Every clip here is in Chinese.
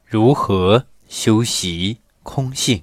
如何修习空性？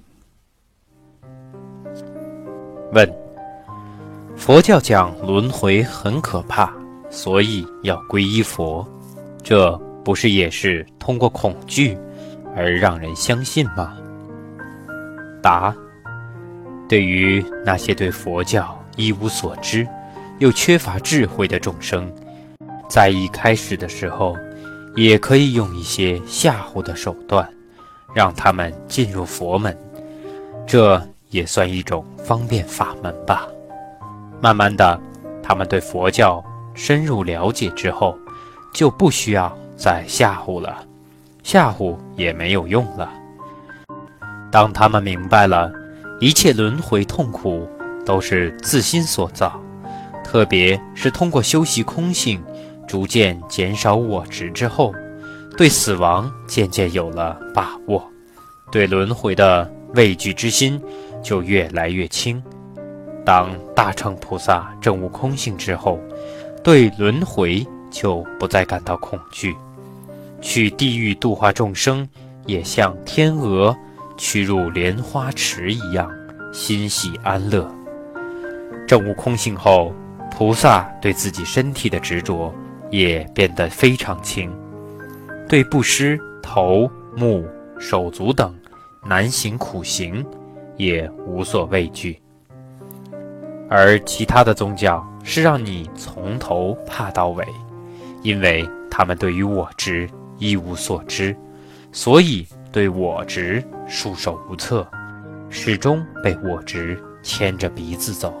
问：佛教讲轮回很可怕，所以要皈依佛，这不是也是通过恐惧而让人相信吗？答：对于那些对佛教一无所知又缺乏智慧的众生，在一开始的时候也可以用一些吓唬的手段让他们进入佛门，这也算一种方便法门吧。慢慢的，他们对佛教深入了解之后，就不需要再吓唬了，吓唬也没有用了。当他们明白了一切轮回痛苦都是自心所造，特别是通过修习空性逐渐减少我执之后，对死亡渐渐有了把握，对轮回的畏惧之心就越来越轻。当大乘菩萨证悟空性之后，对轮回就不再感到恐惧，去地狱度化众生也像天鹅去入莲花池一样欣喜安乐。证悟空性后，菩萨对自己身体的执着也变得非常轻，对布施、头、目、手足等难行苦行也无所畏惧。而其他的宗教是让你从头怕到尾，因为他们对于我执一无所知，所以对我执束手无策，始终被我执牵着鼻子走。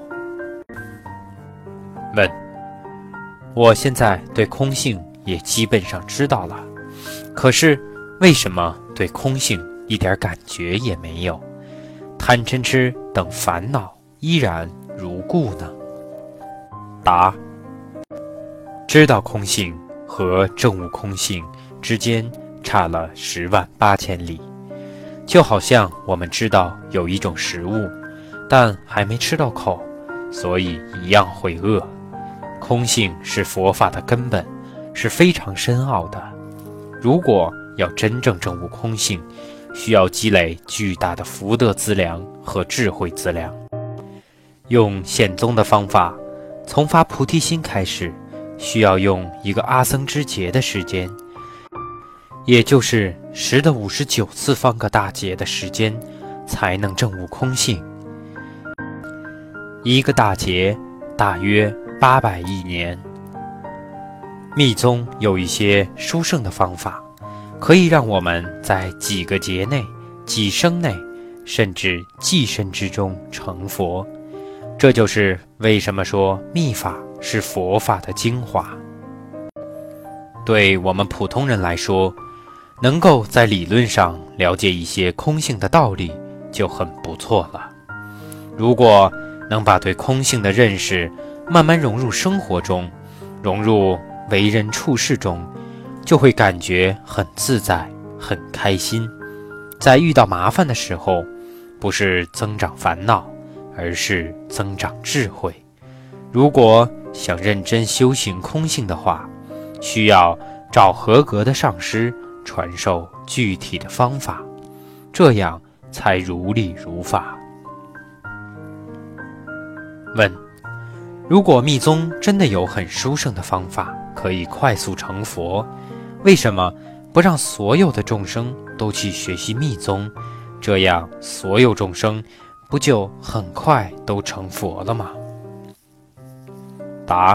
问：我现在对空性也基本上知道了，可是为什么对空性一点感觉也没有？贪嗔痴等烦恼依然如故呢？答：知道空性和证悟空性之间差了108000里，就好像我们知道有一种食物，但还没吃到口，所以一样会饿。空性是佛法的根本，是非常深奥的。如果要真正证悟空性，需要积累巨大的福德资粮和智慧资粮。用显宗的方法，从发菩提心开始，需要用一个阿僧之劫的时间，也就是10的59次方个大劫的时间，才能证悟空性。一个大劫大约800亿年。密宗有一些殊胜的方法，可以让我们在几个劫内、几生内，甚至几生之中成佛。这就是为什么说密法是佛法的精华。对我们普通人来说，能够在理论上了解一些空性的道理就很不错了。如果能把对空性的认识慢慢融入生活中，融入为人处事中，就会感觉很自在，很开心。在遇到麻烦的时候，不是增长烦恼，而是增长智慧。如果想认真修行空性的话，需要找合格的上师传授具体的方法，这样才如理如法。问：如果密宗真的有很殊胜的方法，可以快速成佛，为什么不让所有的众生都去学习密宗？这样所有众生不就很快都成佛了吗？答：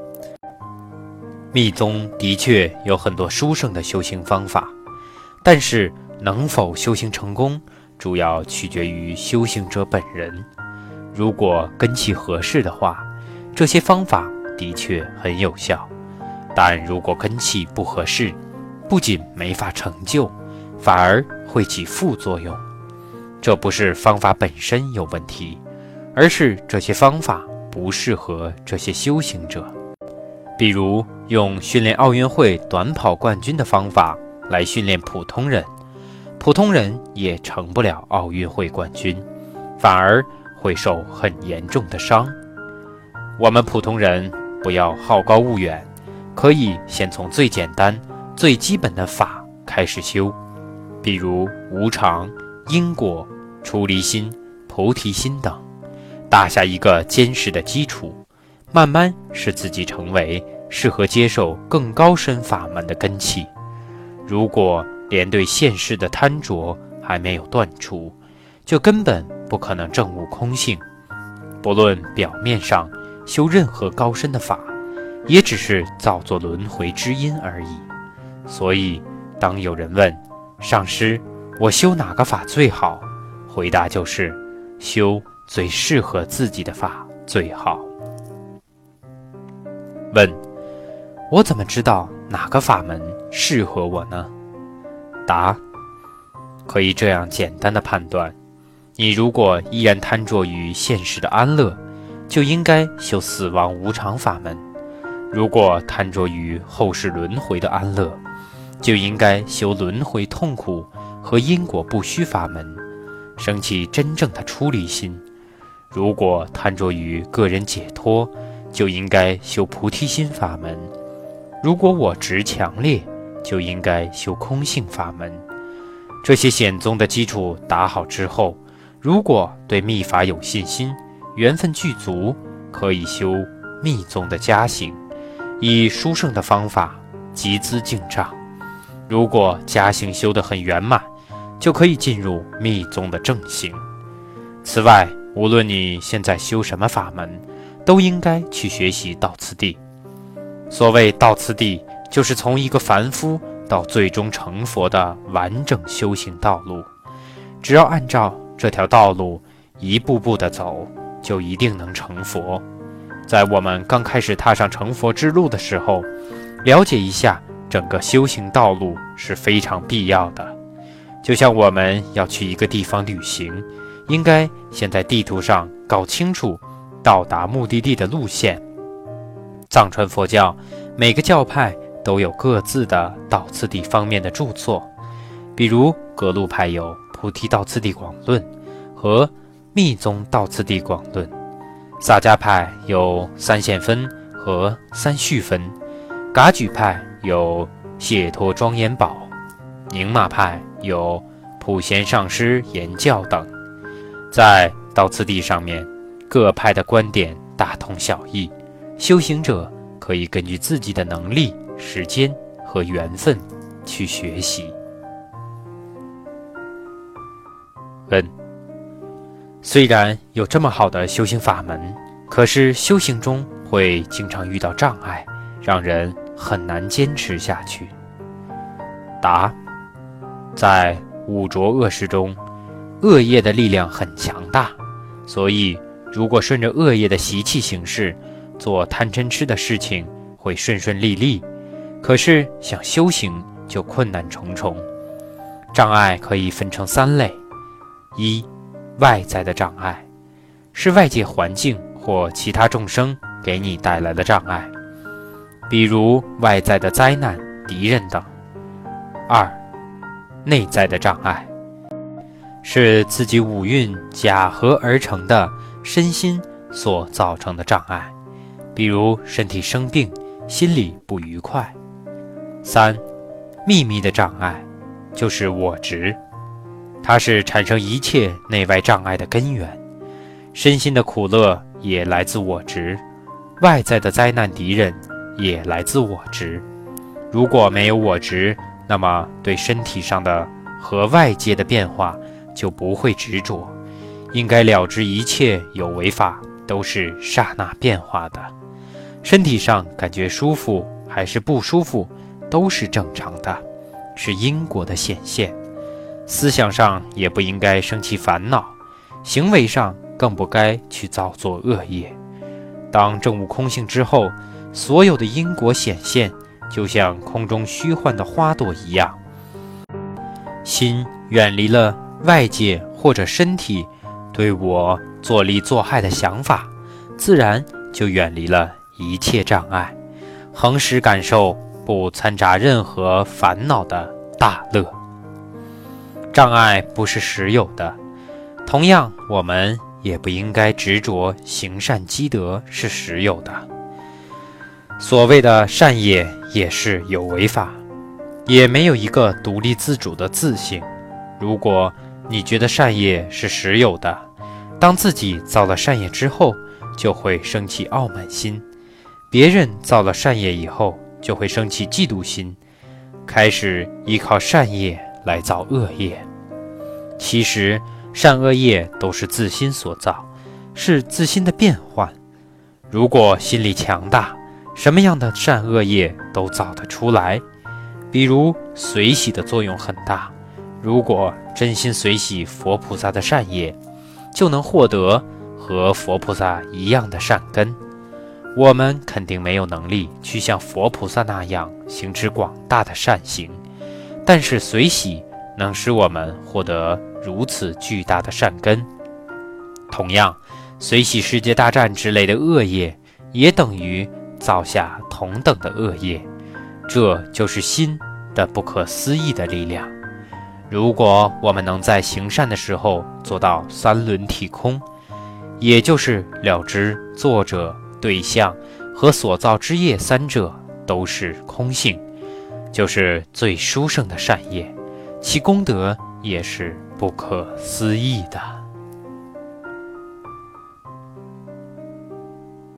密宗的确有很多殊胜的修行方法，但是能否修行成功，主要取决于修行者本人。如果根器合适的话，这些方法的确很有效，但如果根器不合适，不仅没法成就，反而会起副作用。这不是方法本身有问题，而是这些方法不适合这些修行者。比如用训练奥运会短跑冠军的方法来训练普通人，普通人也成不了奥运会冠军，反而会受很严重的伤。我们普通人不要好高骛远，可以先从最简单、最基本的法开始修， 比如无常、因果、出离心、菩提心等，打下一个坚实的基础，慢慢使自己成为适合接受更高深法门的根器。如果连对现世的贪着还没有断除，就根本不可能证悟空性。不论表面上修任何高深的法，也只是造作轮回之因而已。所以当有人问上师，我修哪个法最好？回答就是修最适合自己的法最好。问，我怎么知道哪个法门适合我呢？答，可以这样简单的判断，你如果依然贪着于现实的安乐，就应该修死亡无常法门；如果贪着于后世轮回的安乐，就应该修轮回痛苦和因果不虚法门，升起真正的出离心；如果贪着于个人解脱，就应该修菩提心法门；如果我执强烈，就应该修空性法门。这些显宗的基础打好之后，如果对密法有信心，缘分具足，可以修密宗的加行，以殊胜的方法集资净障。如果加行修得很圆满，就可以进入密宗的正行。此外，无论你现在修什么法门，都应该去学习道次第。所谓道次第，就是从一个凡夫到最终成佛的完整修行道路。只要按照这条道路一步步地走，就一定能成佛。在我们刚开始踏上成佛之路的时候，了解一下整个修行道路是非常必要的。就像我们要去一个地方旅行，应该先在地图上搞清楚到达目的地的路线。藏传佛教每个教派都有各自的道次第方面的著作，比如格鲁派有《菩提道次第广论》和《密宗道次第广论》，萨迦派有三现分和三续分，噶举派有解脱庄严宝，宁玛派有普贤上师言教等。在道次第上面，各派的观点大同小异，修行者可以根据自己的能力、时间和缘分去学习。问，虽然有这么好的修行法门，可是修行中会经常遇到障碍，让人很难坚持下去。答，在五浊恶世中，恶业的力量很强大，所以如果顺着恶业的习气行事，做贪嗔痴的事情会顺顺利利，可是想修行就困难重重。障碍可以分成三类：一、外在的障碍，是外界环境或其他众生给你带来的障碍，比如外在的灾难、敌人等。二、内在的障碍，是自己五蕴假合而成的身心所造成的障碍，比如身体生病、心里不愉快。三、秘密的障碍，就是我执，它是产生一切内外障碍的根源。身心的苦乐也来自我执，外在的灾难敌人也来自我执。如果没有我执，那么对身体上的和外界的变化就不会执着，应该了知一切有为法都是刹那变化的，身体上感觉舒服还是不舒服都是正常的，是因果的显现。思想上也不应该生起烦恼，行为上更不该去造作恶业。当证悟空性之后，所有的因果显现就像空中虚幻的花朵一样，心远离了外界或者身体对我作利作害的想法，自然就远离了一切障碍，恒时感受不掺杂任何烦恼的大乐。障碍不是实有的，同样我们也不应该执着行善积德是实有的。所谓的善业也是有为法，也没有一个独立自主的自性。 如果你觉得善业是实有的，当自己造了善业之后，就会升起傲慢心；别人造了善业以后，就会升起嫉妒心，开始依靠善业来造恶业。其实善恶业都是自心所造，是自心的变换。如果心力强大，什么样的善恶业都造得出来。比如随喜的作用很大，如果真心随喜佛菩萨的善业，就能获得和佛菩萨一样的善根。我们肯定没有能力去像佛菩萨那样行持广大的善行，但是随喜能使我们获得如此巨大的善根。同样，随喜世界大战之类的恶业，也等于造下同等的恶业。这就是心的不可思议的力量。如果我们能在行善的时候做到三轮体空，也就是了知作者、对象和所造之业三者都是空性，就是最殊胜的善业，其功德也是不可思议的。